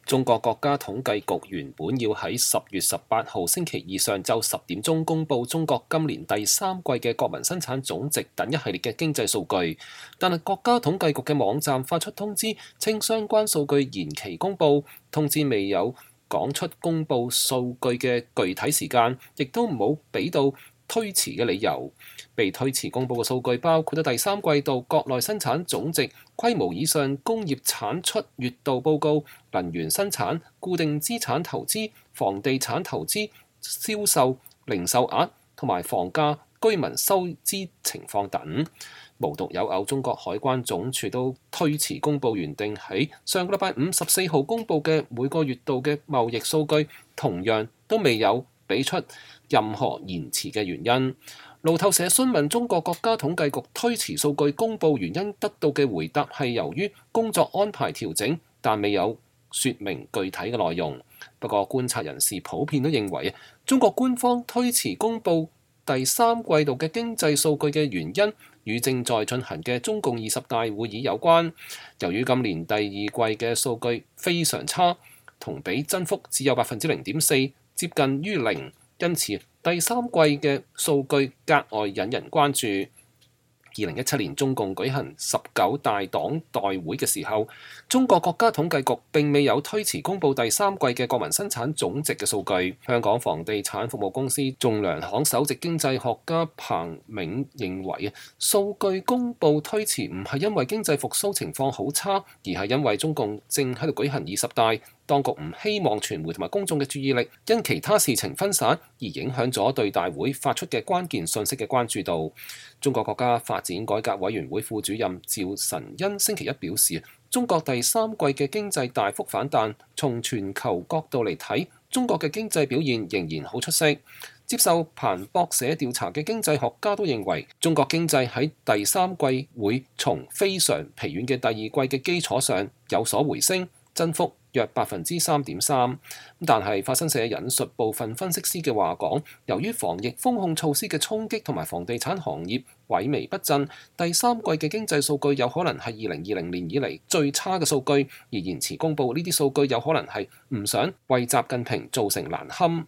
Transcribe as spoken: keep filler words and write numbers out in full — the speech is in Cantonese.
中國國家統計局原本要喺十月十八號星期二上晝十點鐘公佈中國今年第三季嘅國民生產總值等一系列嘅經濟數據，但係國家統計局嘅網站發出通知，稱相關數據延期公佈，通知未有講出公佈數據嘅具體時間，亦都冇俾到推遲嘅理由。被推遲公佈嘅數據包括咗第三季度國內生產總值、規模以上工業產出月度報告、能源生產、固定資產投資、房地產投資、銷售、零售額同埋房價、居民收支情況等。無獨有偶，中國海關總署都推遲公佈原定喺上個禮拜五十四號公佈嘅每個月度嘅貿易數據，同樣都未有俾出任何延遲嘅原因。路透社詢問中國國家統計局推遲數據公佈原因，得到嘅回答係由於工作安排調整，但未有説明具體嘅內容。不過觀察人士普遍都認為，中國官方推遲公佈第三季度嘅經濟數據嘅原因，與正在進行嘅中共二十大會議有關。由於今年第二季嘅數據非常差，同比增幅只有百分之零點四，接近於零，因此第三季嘅數據格外引人關注。二零一七年中共舉行十九大黨代會嘅時候，中國國家統計局並未有推遲公佈第三季嘅國民生產總值嘅數據。香港房地產服務公司仲量行首席經濟學家彭銘認為，數據公佈推遲唔係因為經濟復甦情況好差，而係因為中共正喺度舉行二十大，當局唔希望傳媒同埋公眾嘅注意力因其他事情分散，而影響咗對大會發出嘅關鍵信息嘅關注度。中國國家發展改革委員會副主任趙晨恩星期一表示，中國第三季嘅經濟大幅反彈，從全球角度嚟睇，中國嘅經濟表現仍然好出色。接受彭博社調查嘅經濟學家都認為，中國經濟喺第三季會從非常疲軟嘅第二季嘅基礎上有所回升，增幅約百分之三點三。但係法新社引述部分分析師嘅話講，由於防疫風控措施嘅衝擊同埋房地產行業萎靡不振，第三季嘅經濟數據有可能係二零二零年以嚟最差嘅數據，而延遲公佈呢啲數據有可能係唔想為習近平造成難堪。